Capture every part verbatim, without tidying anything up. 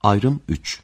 Ayrım üç.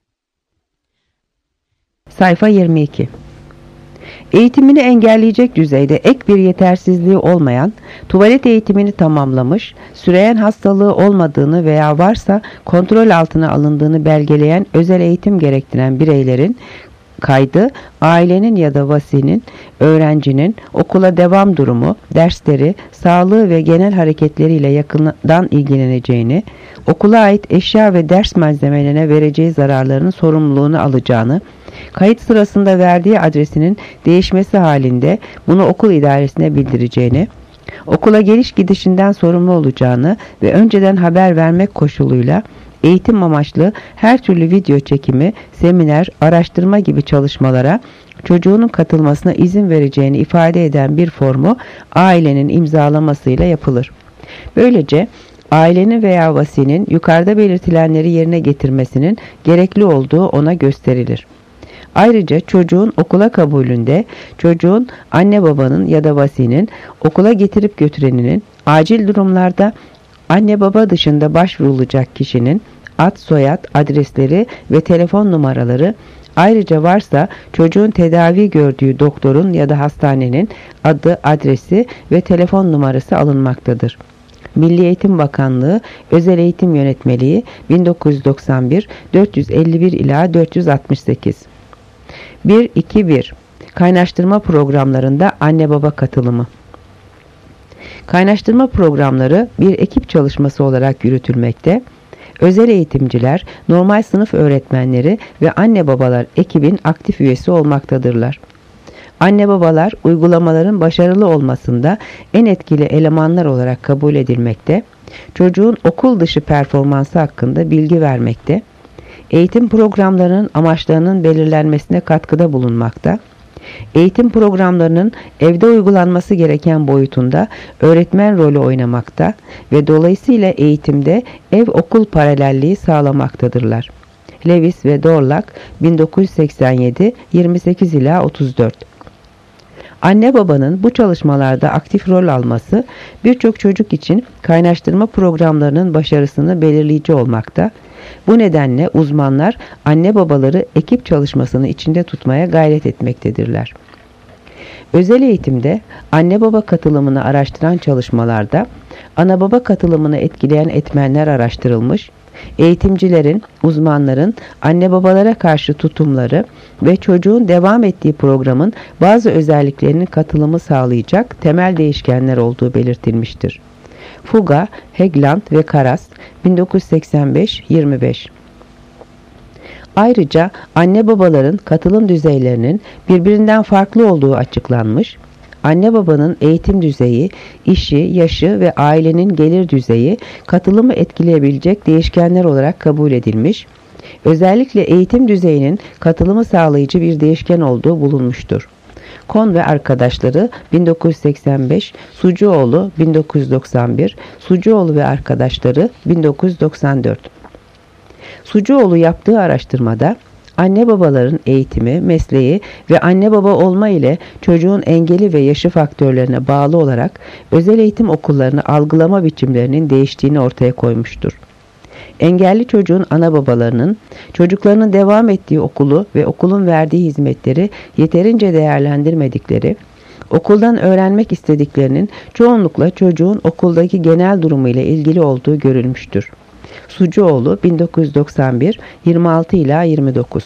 Sayfa yirmi iki. Eğitimini engelleyecek düzeyde ek bir yetersizliği olmayan, tuvalet eğitimini tamamlamış, süreyen hastalığı olmadığını veya varsa kontrol altına alındığını belgeleyen özel eğitim gerektiren bireylerin kaydı, ailenin ya da vasinin, öğrencinin okula devam durumu, dersleri, sağlığı ve genel hareketleriyle yakından ilgileneceğini, okula ait eşya ve ders malzemelerine vereceği zararların sorumluluğunu alacağını, kayıt sırasında verdiği adresinin değişmesi halinde bunu okul idaresine bildireceğini, okula geliş gidişinden sorumlu olacağını ve önceden haber vermek koşuluyla eğitim amaçlı her türlü video çekimi, seminer, araştırma gibi çalışmalara çocuğunun katılmasına izin vereceğini ifade eden bir formu ailenin imzalamasıyla yapılır. Böylece ailenin veya vasinin yukarıda belirtilenleri yerine getirmesinin gerekli olduğu ona gösterilir. Ayrıca çocuğun okula kabulünde çocuğun anne babanın ya da vasinin okula getirip götüreninin acil durumlarda anne baba dışında başvurulacak kişinin ad, soyad, adresleri ve telefon numaraları, ayrıca varsa çocuğun tedavi gördüğü doktorun ya da hastanenin adı, adresi ve telefon numarası alınmaktadır. Milli Eğitim Bakanlığı Özel Eğitim Yönetmeliği bin dokuz yüz doksan bir dört yüz elli bir ila dört yüz altmış sekiz. bir iki bir. Kaynaştırma programlarında anne baba katılımı. Kaynaştırma programları bir ekip çalışması olarak yürütülmekte. Özel eğitimciler, normal sınıf öğretmenleri ve anne babalar ekibin aktif üyesi olmaktadırlar. Anne babalar uygulamaların başarılı olmasında en etkili elemanlar olarak kabul edilmekte, çocuğun okul dışı performansı hakkında bilgi vermekte, eğitim programlarının amaçlarının belirlenmesine katkıda bulunmakta, eğitim programlarının evde uygulanması gereken boyutunda öğretmen rolü oynamakta ve dolayısıyla eğitimde ev-okul paralelliği sağlamaktadırlar. Lewis ve Dorlack bin dokuz yüz seksen yedi yirmi sekiz ila otuz dört. Anne babanın bu çalışmalarda aktif rol alması birçok çocuk için kaynaştırma programlarının başarısını belirleyici olmakta. Bu nedenle uzmanlar anne babaları ekip çalışmasını içinde tutmaya gayret etmektedirler. Özel eğitimde anne baba katılımını araştıran çalışmalarda ana baba katılımını etkileyen etmenler araştırılmış, eğitimcilerin, uzmanların anne babalara karşı tutumları ve çocuğun devam ettiği programın bazı özelliklerinin katılımı sağlayacak temel değişkenler olduğu belirtilmiştir. Fuga, Hegland ve Karas bin dokuz yüz seksen beş yirmi beş. Ayrıca anne babaların katılım düzeylerinin birbirinden farklı olduğu açıklanmış, anne babanın eğitim düzeyi, işi, yaşı ve ailenin gelir düzeyi katılımı etkileyebilecek değişkenler olarak kabul edilmiş, özellikle eğitim düzeyinin katılımı sağlayıcı bir değişken olduğu bulunmuştur. Kohn ve arkadaşları bin dokuz yüz seksen beş, Sucuoğlu bin dokuz yüz doksan bir, Sucuoğlu ve arkadaşları bin dokuz yüz doksan dört. Sucuoğlu yaptığı araştırmada anne babaların eğitimi, mesleği ve anne baba olma ile çocuğun engeli ve yaşı faktörlerine bağlı olarak özel eğitim okullarını algılama biçimlerinin değiştiğini ortaya koymuştur. Engelli çocuğun ana babalarının çocuklarının devam ettiği okulu ve okulun verdiği hizmetleri yeterince değerlendirmedikleri, okuldan öğrenmek istediklerinin çoğunlukla çocuğun okuldaki genel durumu ile ilgili olduğu görülmüştür. Sucuoğlu bin dokuz yüz doksan bir yirmi altı ila yirmi dokuz.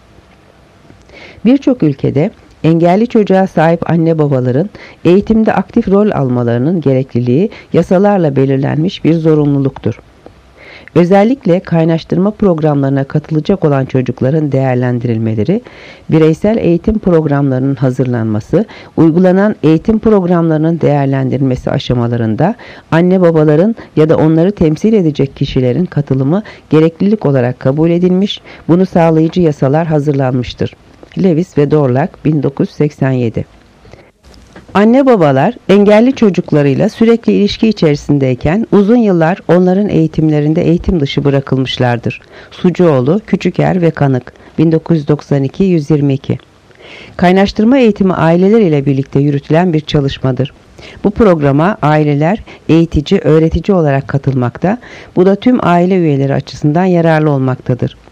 Birçok ülkede engelli çocuğa sahip anne babaların eğitimde aktif rol almalarının gerekliliği yasalarla belirlenmiş bir zorunluluktur. Özellikle kaynaştırma programlarına katılacak olan çocukların değerlendirilmeleri, bireysel eğitim programlarının hazırlanması, uygulanan eğitim programlarının değerlendirilmesi aşamalarında anne babaların ya da onları temsil edecek kişilerin katılımı gereklilik olarak kabul edilmiş, bunu sağlayıcı yasalar hazırlanmıştır. Lewis ve Dorlack bin dokuz yüz seksen yedi. Anne babalar engelli çocuklarıyla sürekli ilişki içerisindeyken uzun yıllar onların eğitimlerinde eğitim dışı bırakılmışlardır. Sucuoğlu, Küçüker ve Kanık bin dokuz yüz doksan iki yüz yirmi iki. Kaynaştırma eğitimi aileler ile birlikte yürütülen bir çalışmadır. Bu programa aileler eğitici, öğretici olarak katılmakta, bu da tüm aile üyeleri açısından yararlı olmaktadır.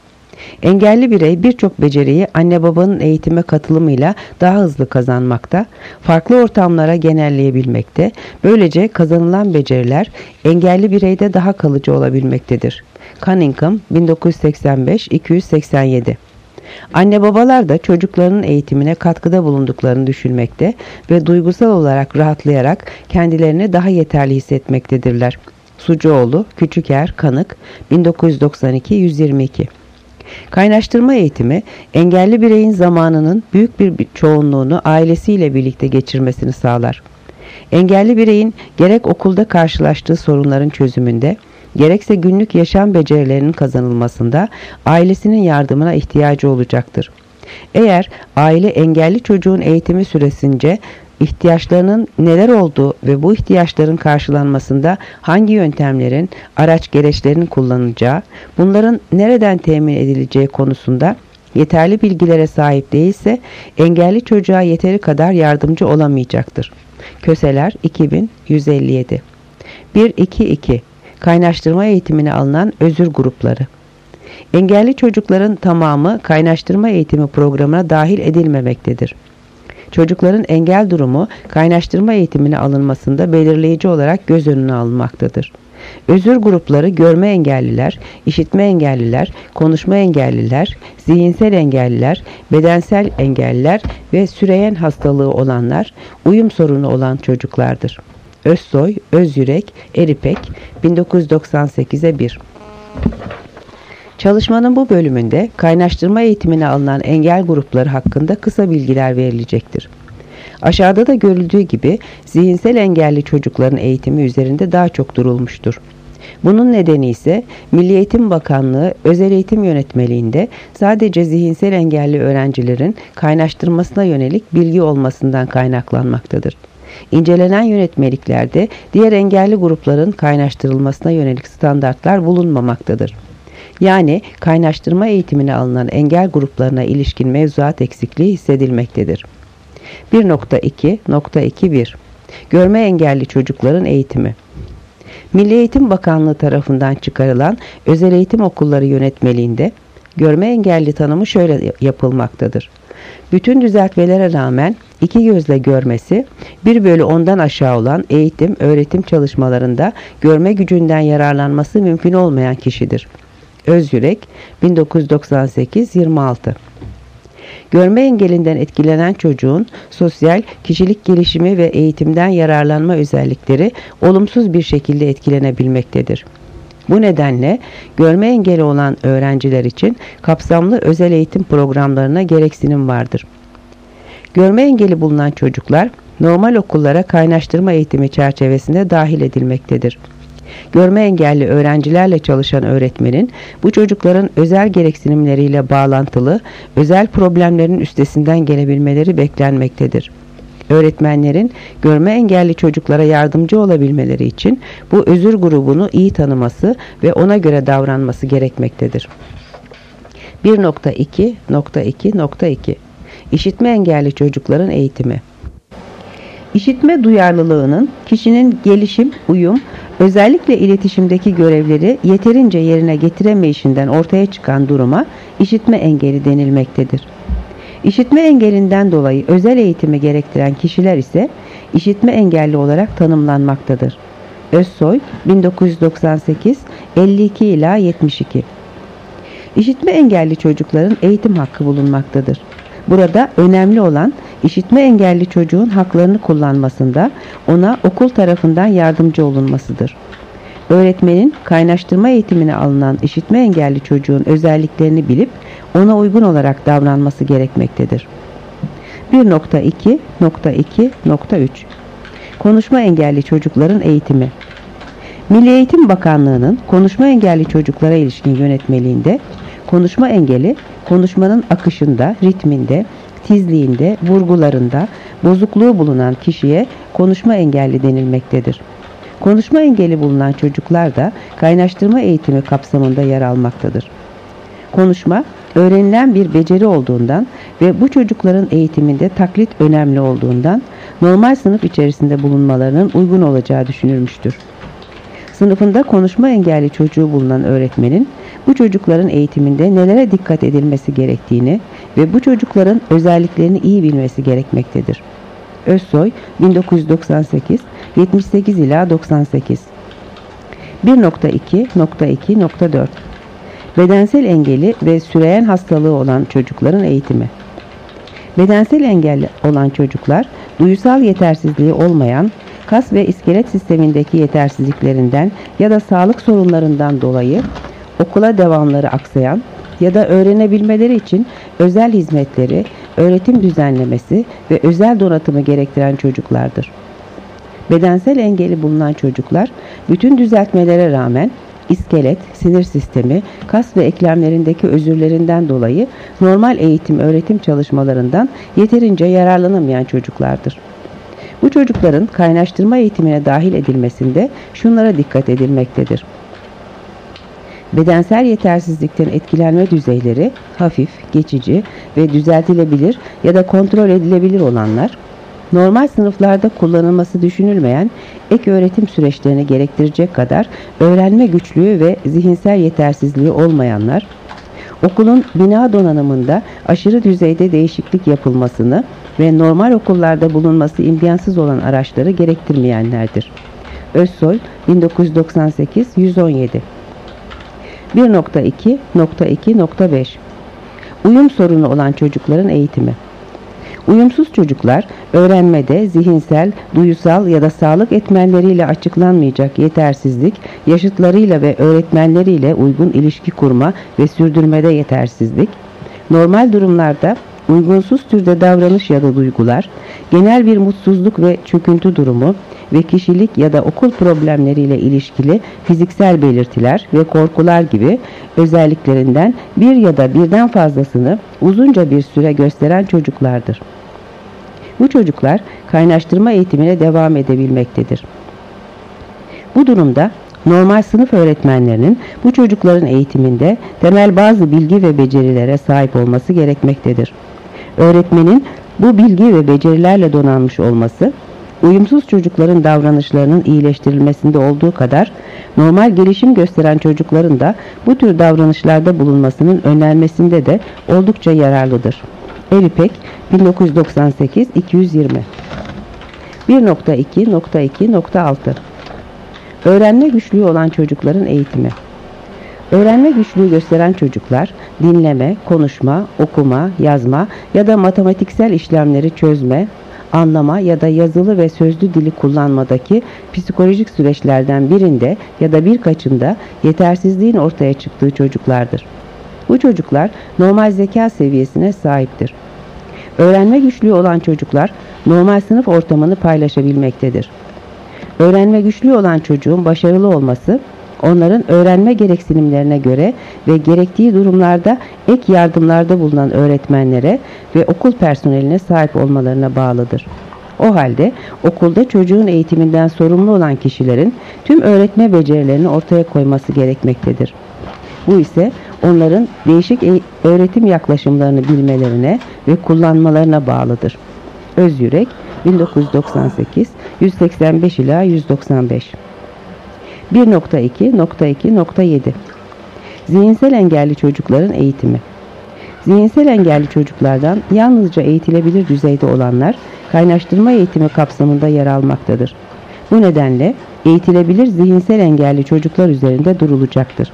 Engelli birey birçok beceriyi anne babanın eğitime katılımıyla daha hızlı kazanmakta, farklı ortamlara genelleyebilmekte, böylece kazanılan beceriler engelli bireyde daha kalıcı olabilmektedir. Cunningham bin dokuz yüz seksen beş iki yüz seksen yedi. Anne babalar da çocuklarının eğitimine katkıda bulunduklarını düşünmekte ve duygusal olarak rahatlayarak kendilerini daha yeterli hissetmektedirler. Sucuoğlu, Küçüker, Kanık, bin dokuz yüz doksan iki yüz yirmi iki. Kaynaştırma eğitimi, engelli bireyin zamanının büyük bir çoğunluğunu ailesiyle birlikte geçirmesini sağlar. Engelli bireyin gerek okulda karşılaştığı sorunların çözümünde, gerekse günlük yaşam becerilerinin kazanılmasında ailesinin yardımına ihtiyacı olacaktır. Eğer aile engelli çocuğun eğitimi süresince ihtiyaçlarının neler olduğu ve bu ihtiyaçların karşılanmasında hangi yöntemlerin, araç gereçlerin kullanılacağı, bunların nereden temin edileceği konusunda yeterli bilgilere sahip değilse engelli çocuğa yeteri kadar yardımcı olamayacaktır. Köseler iki bin yüz elli yedi. bir iki iki. Kaynaştırma eğitimine alınan özür grupları. Engelli çocukların tamamı kaynaştırma eğitimi programına dahil edilmemektedir. Çocukların engel durumu kaynaştırma eğitimine alınmasında belirleyici olarak göz önüne alınmaktadır. Özür grupları görme engelliler, işitme engelliler, konuşma engelliler, zihinsel engelliler, bedensel engelliler ve süreyen hastalığı olanlar, uyum sorunu olan çocuklardır. Özsoy, Özyürek, Eripek, bin dokuz yüz doksan sekize bir. Çalışmanın bu bölümünde kaynaştırma eğitimine alınan engel grupları hakkında kısa bilgiler verilecektir. Aşağıda da görüldüğü gibi zihinsel engelli çocukların eğitimi üzerinde daha çok durulmuştur. Bunun nedeni ise Milli Eğitim Bakanlığı Özel Eğitim Yönetmeliğinde sadece zihinsel engelli öğrencilerin kaynaştırmasına yönelik bilgi olmasından kaynaklanmaktadır. İncelenen yönetmeliklerde diğer engelli grupların kaynaştırılmasına yönelik standartlar bulunmamaktadır. Yani kaynaştırma eğitimine alınan engel gruplarına ilişkin mevzuat eksikliği hissedilmektedir. bir nokta iki nokta iki bir. Görme engelli çocukların eğitimi. Milli Eğitim Bakanlığı tarafından çıkarılan özel eğitim okulları yönetmeliğinde görme engelli tanımı şöyle yapılmaktadır. Bütün düzeltmelere rağmen iki gözle görmesi, bir bölü ondan aşağı olan eğitim, öğretim çalışmalarında görme gücünden yararlanması mümkün olmayan kişidir. Özyürek, bin dokuz yüz doksan sekiz yirmi altı. Görme engelinden etkilenen çocuğun sosyal, kişilik gelişimi ve eğitimden yararlanma özellikleri olumsuz bir şekilde etkilenebilmektedir. Bu nedenle görme engeli olan öğrenciler için kapsamlı özel eğitim programlarına gereksinim vardır. Görme engeli bulunan çocuklar normal okullara kaynaştırma eğitimi çerçevesinde dahil edilmektedir. Görme engelli öğrencilerle çalışan öğretmenin bu çocukların özel gereksinimleriyle bağlantılı özel problemlerin üstesinden gelebilmeleri beklenmektedir. Öğretmenlerin görme engelli çocuklara yardımcı olabilmeleri için bu özür grubunu iyi tanıması ve ona göre davranması gerekmektedir. bir nokta iki nokta iki nokta iki. İşitme engelli çocukların eğitimi. İşitme duyarlılığının kişinin gelişim, uyum, özellikle iletişimdeki görevleri yeterince yerine getiremeyişinden ortaya çıkan duruma işitme engeli denilmektedir. İşitme engelinden dolayı özel eğitimi gerektiren kişiler ise işitme engelli olarak tanımlanmaktadır. Özsoy, bin dokuz yüz doksan sekiz elli iki ila yetmiş iki. İşitme engelli çocukların eğitim hakkı bulunmaktadır. Burada önemli olan işitme engelli çocuğun haklarını kullanmasında ona okul tarafından yardımcı olunmasıdır. Öğretmenin kaynaştırma eğitimine alınan işitme engelli çocuğun özelliklerini bilip ona uygun olarak davranması gerekmektedir. bir nokta iki nokta iki nokta üç. Konuşma engelli çocukların eğitimi. Milli Eğitim Bakanlığı'nın konuşma engelli çocuklara ilişkin yönetmeliğinde konuşma engeli, konuşmanın akışında, ritminde, tizliğinde, vurgularında bozukluğu bulunan kişiye konuşma engelli denilmektedir. Konuşma engeli bulunan çocuklar da kaynaştırma eğitimi kapsamında yer almaktadır. Konuşma, öğrenilen bir beceri olduğundan ve bu çocukların eğitiminde taklit önemli olduğundan normal sınıf içerisinde bulunmalarının uygun olacağı düşünülmüştür. Sınıfında konuşma engelli çocuğu bulunan öğretmenin bu çocukların eğitiminde nelere dikkat edilmesi gerektiğini ve bu çocukların özelliklerini iyi bilmesi gerekmektedir. Özsoy, bin dokuz yüz doksan sekiz, yetmiş sekiz ila doksan sekiz. bir nokta iki nokta iki nokta dört Bedensel engeli ve süreyen hastalığı olan çocukların eğitimi. Bedensel engelli olan çocuklar, duyusal yetersizliği olmayan, kas ve iskelet sistemindeki yetersizliklerinden ya da sağlık sorunlarından dolayı okula devamları aksayan ya da öğrenebilmeleri için özel hizmetleri, öğretim düzenlemesi ve özel donatımı gerektiren çocuklardır. Bedensel engeli bulunan çocuklar, bütün düzeltmelere rağmen iskelet, sinir sistemi, kas ve eklemlerindeki özürlerinden dolayı normal eğitim öğretim çalışmalarından yeterince yararlanamayan çocuklardır. Bu çocukların kaynaştırma eğitimine dahil edilmesinde şunlara dikkat edilmektedir. Bedensel yetersizlikten etkilenme düzeyleri hafif, geçici ve düzeltilebilir ya da kontrol edilebilir olanlar, normal sınıflarda kullanılması düşünülmeyen ek öğretim süreçlerini gerektirecek kadar öğrenme güçlüğü ve zihinsel yetersizliği olmayanlar, okulun bina donanımında aşırı düzeyde değişiklik yapılmasını ve normal okullarda bulunması imkansız olan araçları gerektirmeyenlerdir. Özsoy, bin dokuz yüz doksan sekiz, yüz on yedi. bir nokta iki nokta iki nokta beş Uyum sorunu olan çocukların eğitimi. Uyumsuz çocuklar, öğrenmede zihinsel, duyusal ya da sağlık etmenleriyle açıklanmayacak yetersizlik, yaşıtlarıyla ve öğretmenleriyle uygun ilişki kurma ve sürdürmede yetersizlik, normal durumlarda uygunsuz türde davranış ya da duygular, genel bir mutsuzluk ve çöküntü durumu ve kişilik ya da okul problemleriyle ilişkili fiziksel belirtiler ve korkular gibi özelliklerinden bir ya da birden fazlasını uzunca bir süre gösteren çocuklardır. Bu çocuklar kaynaştırma eğitimine devam edebilmektedir. Bu durumda normal sınıf öğretmenlerinin bu çocukların eğitiminde temel bazı bilgi ve becerilere sahip olması gerekmektedir. Öğretmenin bu bilgi ve becerilerle donanmış olması, uyumsuz çocukların davranışlarının iyileştirilmesinde olduğu kadar normal gelişim gösteren çocukların da bu tür davranışlarda bulunmasının önlenmesinde de oldukça yararlıdır. Eripek, bin dokuz yüz doksan sekiz, iki yüz yirmi. bir nokta iki nokta iki nokta altı Öğrenme güçlüğü olan çocukların eğitimi. Öğrenme güçlüğü gösteren çocuklar, dinleme, konuşma, okuma, yazma ya da matematiksel işlemleri çözme, anlama ya da yazılı ve sözlü dili kullanmadaki psikolojik süreçlerden birinde ya da birkaçında yetersizliğin ortaya çıktığı çocuklardır. Bu çocuklar normal zeka seviyesine sahiptir. Öğrenme güçlüğü olan çocuklar normal sınıf ortamını paylaşabilmektedir. Öğrenme güçlüğü olan çocuğun başarılı olması, onların öğrenme gereksinimlerine göre ve gerektiği durumlarda ek yardımlarda bulunan öğretmenlere ve okul personeline sahip olmalarına bağlıdır. O halde okulda çocuğun eğitiminden sorumlu olan kişilerin tüm öğretme becerilerini ortaya koyması gerekmektedir. Bu ise onların değişik öğretim yaklaşımlarını bilmelerine ve kullanmalarına bağlıdır. Özyürek, bin dokuz yüz doksan sekiz, yüz seksen beş ila yüz doksan beş. bir nokta iki nokta iki nokta yedi Zihinsel engelli çocukların eğitimi. Zihinsel engelli çocuklardan yalnızca eğitilebilir düzeyde olanlar kaynaştırma eğitimi kapsamında yer almaktadır. Bu nedenle eğitilebilir zihinsel engelli çocuklar üzerinde durulacaktır.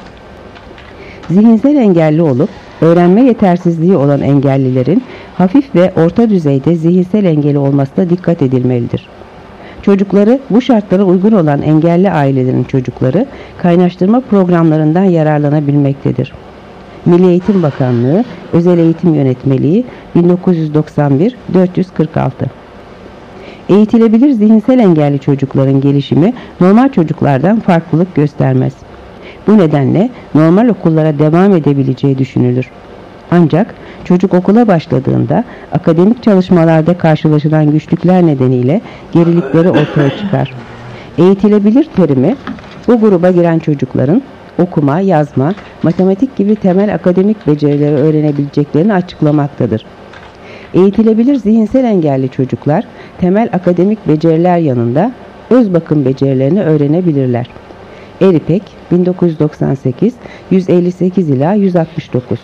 Zihinsel engelli olup öğrenme yetersizliği olan engellilerin hafif ve orta düzeyde zihinsel engeli olmasına dikkat edilmelidir. Çocukları bu şartlara uygun olan engelli ailelerin çocukları kaynaştırma programlarından yararlanabilmektedir. Milli Eğitim Bakanlığı Özel Eğitim Yönetmeliği bin dokuz yüz doksan bir, dört yüz kırk altı. Eğitilebilir zihinsel engelli çocukların gelişimi normal çocuklardan farklılık göstermez. Bu nedenle normal okullara devam edebileceği düşünülür. Ancak çocuk okula başladığında akademik çalışmalarda karşılaşılan güçlükler nedeniyle gerilikleri ortaya çıkar. Eğitilebilir terimi bu gruba giren çocukların okuma, yazma, matematik gibi temel akademik becerileri öğrenebileceklerini açıklamaktadır. Eğitilebilir zihinsel engelli çocuklar temel akademik beceriler yanında öz bakım becerilerini öğrenebilirler. Eripek bin dokuz yüz doksan sekiz yüz elli sekiz ila yüz altmış dokuz.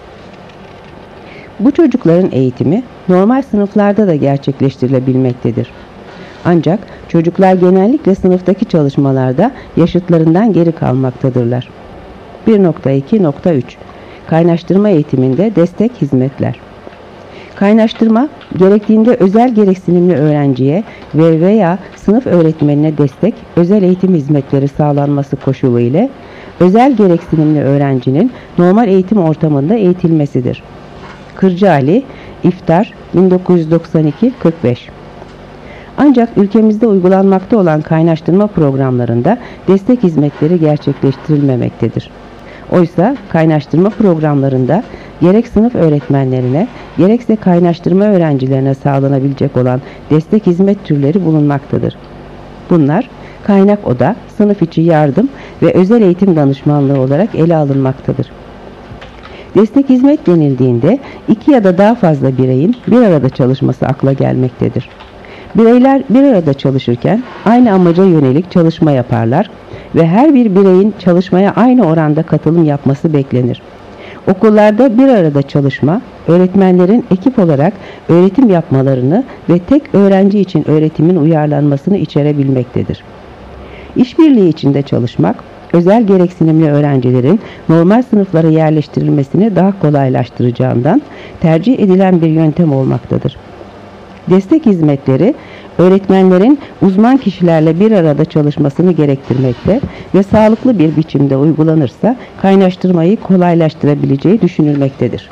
Bu çocukların eğitimi normal sınıflarda da gerçekleştirilebilmektedir. Ancak çocuklar genellikle sınıftaki çalışmalarda yaşıtlarından geri kalmaktadırlar. bir nokta iki nokta üç Kaynaştırma eğitiminde destek hizmetler. Kaynaştırma, gerektiğinde özel gereksinimli öğrenciye ve veya sınıf öğretmenine destek, özel eğitim hizmetleri sağlanması koşulu ile özel gereksinimli öğrencinin normal eğitim ortamında eğitilmesidir. Kırcı Ali, İftar bin dokuz yüz doksan iki kırk beş. Ancak ülkemizde uygulanmakta olan kaynaştırma programlarında destek hizmetleri gerçekleştirilmemektedir. Oysa kaynaştırma programlarında gerek sınıf öğretmenlerine gerekse kaynaştırma öğrencilerine sağlanabilecek olan destek hizmet türleri bulunmaktadır. Bunlar kaynak oda, sınıf içi yardım ve özel eğitim danışmanlığı olarak ele alınmaktadır. Destek hizmet denildiğinde iki ya da daha fazla bireyin bir arada çalışması akla gelmektedir. Bireyler bir arada çalışırken aynı amaca yönelik çalışma yaparlar ve her bir bireyin çalışmaya aynı oranda katılım yapması beklenir. Okullarda bir arada çalışma, öğretmenlerin ekip olarak öğretim yapmalarını ve tek öğrenci için öğretimin uyarlanmasını içerebilmektedir. İşbirliği içinde çalışmak, özel gereksinimli öğrencilerin normal sınıflara yerleştirilmesini daha kolaylaştıracağından tercih edilen bir yöntem olmaktadır. Destek hizmetleri, öğretmenlerin uzman kişilerle bir arada çalışmasını gerektirmekte ve sağlıklı bir biçimde uygulanırsa kaynaştırmayı kolaylaştırabileceği düşünülmektedir.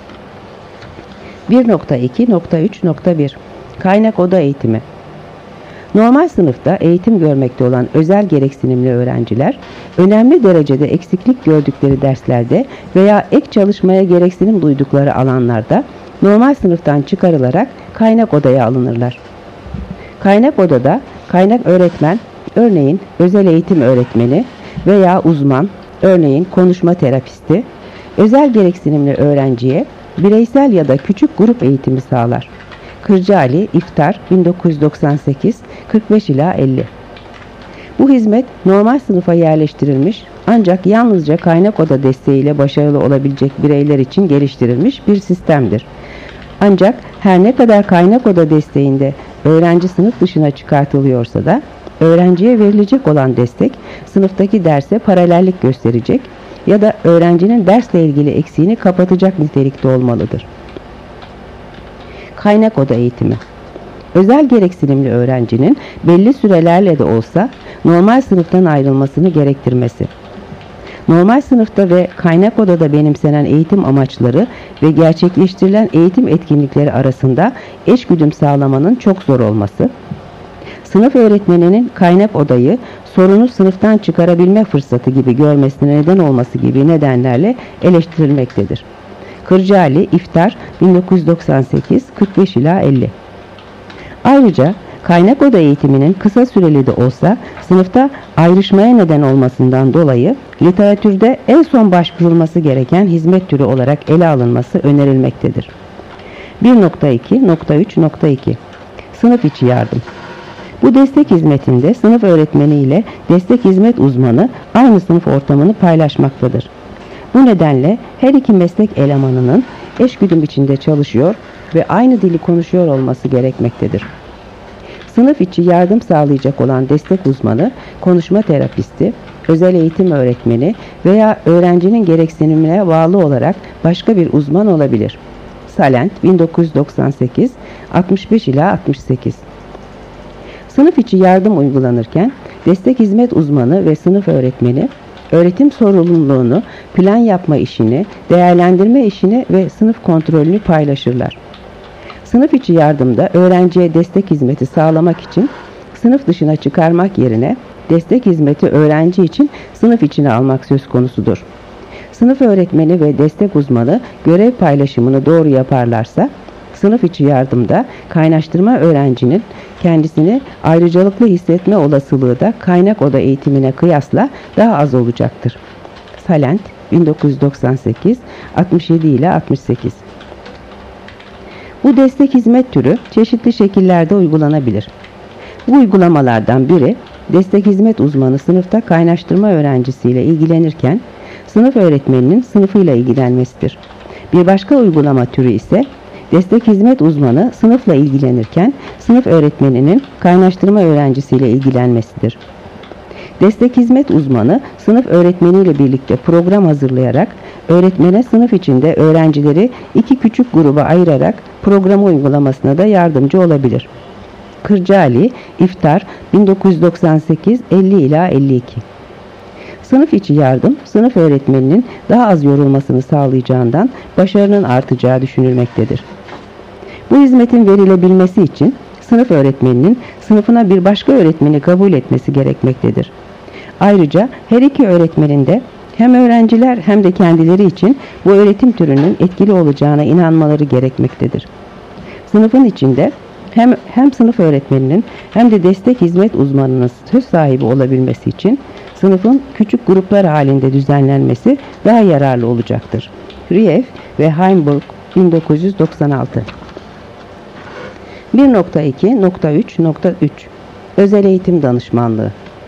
bir nokta iki nokta üç nokta bir Kaynak oda eğitimi. Normal sınıfta eğitim görmekte olan özel gereksinimli öğrenciler, önemli derecede eksiklik gördükleri derslerde veya ek çalışmaya gereksinim duydukları alanlarda normal sınıftan çıkarılarak kaynak odaya alınırlar. Kaynak odada kaynak öğretmen, örneğin özel eğitim öğretmeni veya uzman, örneğin konuşma terapisti, özel gereksinimli öğrenciye bireysel ya da küçük grup eğitimi sağlar. Kırcı Ali, İftar bin dokuz yüz doksan sekiz kırk beş ila elli. Bu hizmet normal sınıfa yerleştirilmiş ancak yalnızca kaynak oda desteğiyle başarılı olabilecek bireyler için geliştirilmiş bir sistemdir. Ancak her ne kadar kaynak oda desteğinde öğrenci sınıf dışına çıkartılıyorsa da öğrenciye verilecek olan destek sınıftaki derse paralellik gösterecek ya da öğrencinin dersle ilgili eksiğini kapatacak nitelikte olmalıdır. Kaynak oda eğitimi. Özel gereksinimli öğrencinin belli sürelerle de olsa normal sınıftan ayrılmasını gerektirmesi. Normal sınıfta ve kaynak odada benimsenen eğitim amaçları ve gerçekleştirilen eğitim etkinlikleri arasında eşgüdüm sağlamanın çok zor olması, sınıf öğretmeninin kaynak odayı sorunu sınıftan çıkarabilme fırsatı gibi görmesine neden olması gibi nedenlerle eleştirilmektedir. Kırcı Ali, İftar bin dokuz yüz doksan sekiz kırk beş ila elli. Ayrıca kaynak oda eğitiminin kısa süreli de olsa sınıfta ayrışmaya neden olmasından dolayı literatürde en son başvurulması gereken hizmet türü olarak ele alınması önerilmektedir. bir nokta iki nokta üç nokta iki Sınıf içi yardım. Bu destek hizmetinde sınıf öğretmeni ile destek hizmet uzmanı aynı sınıf ortamını paylaşmaktadır. Bu nedenle her iki meslek elemanının eşgüdüm içinde çalışıyor ve aynı dili konuşuyor olması gerekmektedir. Sınıf içi yardım sağlayacak olan destek uzmanı, konuşma terapisti, özel eğitim öğretmeni veya öğrencinin gereksinimine bağlı olarak başka bir uzman olabilir. Salent bin dokuz yüz doksan sekiz altmış beş ila altmış sekiz. Sınıf içi yardım uygulanırken destek hizmet uzmanı ve sınıf öğretmeni öğretim sorumluluğunu, plan yapma işini, değerlendirme işini ve sınıf kontrolünü paylaşırlar. Sınıf içi yardımda öğrenciye destek hizmeti sağlamak için sınıf dışına çıkarmak yerine destek hizmeti öğrenci için sınıf içine almak söz konusudur. Sınıf öğretmeni ve destek uzmanı görev paylaşımını doğru yaparlarsa sınıf içi yardımda kaynaştırma öğrencinin kendisini ayrıcalıklı hissetme olasılığı da kaynak oda eğitimine kıyasla daha az olacaktır. Salent bin dokuz yüz doksan sekiz altmış yedi ile altmış sekiz. Bu destek hizmet türü çeşitli şekillerde uygulanabilir. Bu uygulamalardan biri destek hizmet uzmanı sınıfta kaynaştırma öğrencisiyle ilgilenirken sınıf öğretmeninin sınıfıyla ilgilenmesidir. Bir başka uygulama türü ise destek hizmet uzmanı sınıfla ilgilenirken sınıf öğretmeninin kaynaştırma öğrencisiyle ilgilenmesidir. Destek hizmet uzmanı sınıf öğretmeniyle birlikte program hazırlayarak öğretmene sınıf içinde öğrencileri iki küçük gruba ayırarak program uygulamasına da yardımcı olabilir. Kırcaali, İftar, bin dokuz yüz doksan sekiz elli ila elli iki. Sınıf içi yardım, sınıf öğretmeninin daha az yorulmasını sağlayacağından başarının artacağı düşünülmektedir. Bu hizmetin verilebilmesi için sınıf öğretmeninin sınıfına bir başka öğretmeni kabul etmesi gerekmektedir. Ayrıca her iki öğretmenin de hem öğrenciler hem de kendileri için bu öğretim türünün etkili olacağına inanmaları gerekmektedir. Sınıfın içinde hem, hem sınıf öğretmeninin hem de destek hizmet uzmanının söz sahibi olabilmesi için sınıfın küçük gruplar halinde düzenlenmesi daha yararlı olacaktır. Rief ve Heimburg, bin dokuz yüz doksan altı. bir nokta iki nokta üç nokta üç Özel eğitim danışmanlığı.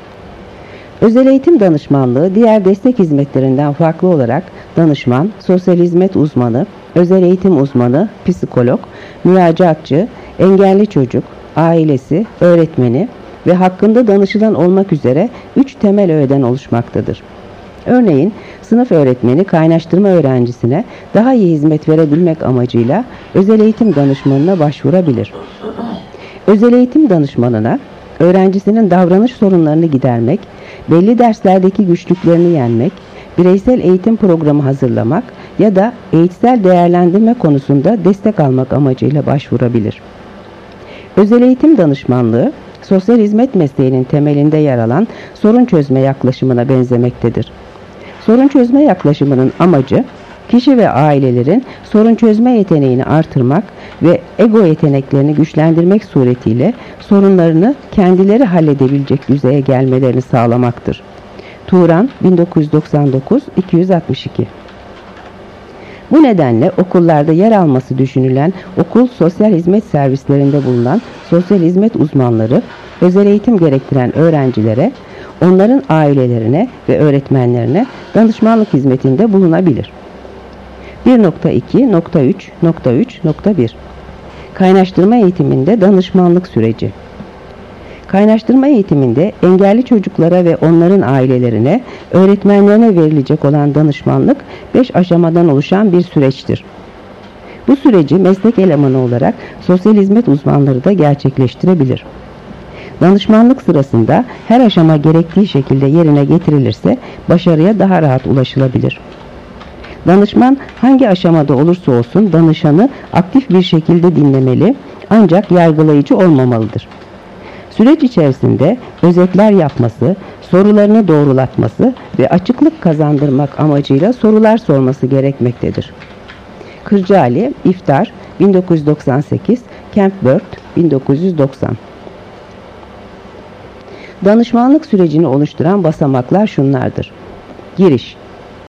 Özel eğitim danışmanlığı diğer destek hizmetlerinden farklı olarak danışman, sosyal hizmet uzmanı, özel eğitim uzmanı, psikolog, müracaatçı, engelli çocuk, ailesi, öğretmeni ve hakkında danışılan olmak üzere üç temel öğeden oluşmaktadır. Örneğin sınıf öğretmeni kaynaştırma öğrencisine daha iyi hizmet verebilmek amacıyla özel eğitim danışmanına başvurabilir. Özel eğitim danışmanına öğrencisinin davranış sorunlarını gidermek, belli derslerdeki güçlüklerini yenmek, bireysel eğitim programı hazırlamak ya da eğitsel değerlendirme konusunda destek almak amacıyla başvurabilir. Özel eğitim danışmanlığı, sosyal hizmet mesleğinin temelinde yer alan sorun çözme yaklaşımına benzemektedir. Sorun çözme yaklaşımının amacı, kişi ve ailelerin sorun çözme yeteneğini artırmak ve ego yeteneklerini güçlendirmek suretiyle sorunlarını kendileri halledebilecek düzeye gelmelerini sağlamaktır. Turan, bin dokuz yüz doksan dokuz iki yüz altmış iki. Bu nedenle okullarda yer alması düşünülen okul sosyal hizmet servislerinde bulunan sosyal hizmet uzmanları, özel eğitim gerektiren öğrencilere, onların ailelerine ve öğretmenlerine danışmanlık hizmetinde bulunabilir. bir nokta iki nokta üç nokta üç nokta bir Kaynaştırma eğitiminde danışmanlık süreci. Kaynaştırma eğitiminde engelli çocuklara ve onların ailelerine, öğretmenlerine verilecek olan danışmanlık beş aşamadan oluşan bir süreçtir. Bu süreci meslek elemanı olarak sosyal hizmet uzmanları da gerçekleştirebilir. Danışmanlık sırasında her aşama gerektiği şekilde yerine getirilirse başarıya daha rahat ulaşılabilir. Danışman hangi aşamada olursa olsun danışanı aktif bir şekilde dinlemeli ancak yargılayıcı olmamalıdır. Süreç içerisinde özetler yapması, sorularını doğrulatması ve açıklık kazandırmak amacıyla sorular sorması gerekmektedir. Kırcaali, İftar, bin dokuz yüz doksan sekiz, Kempbert, bin dokuz yüz doksan. Danışmanlık sürecini oluşturan basamaklar şunlardır. Giriş.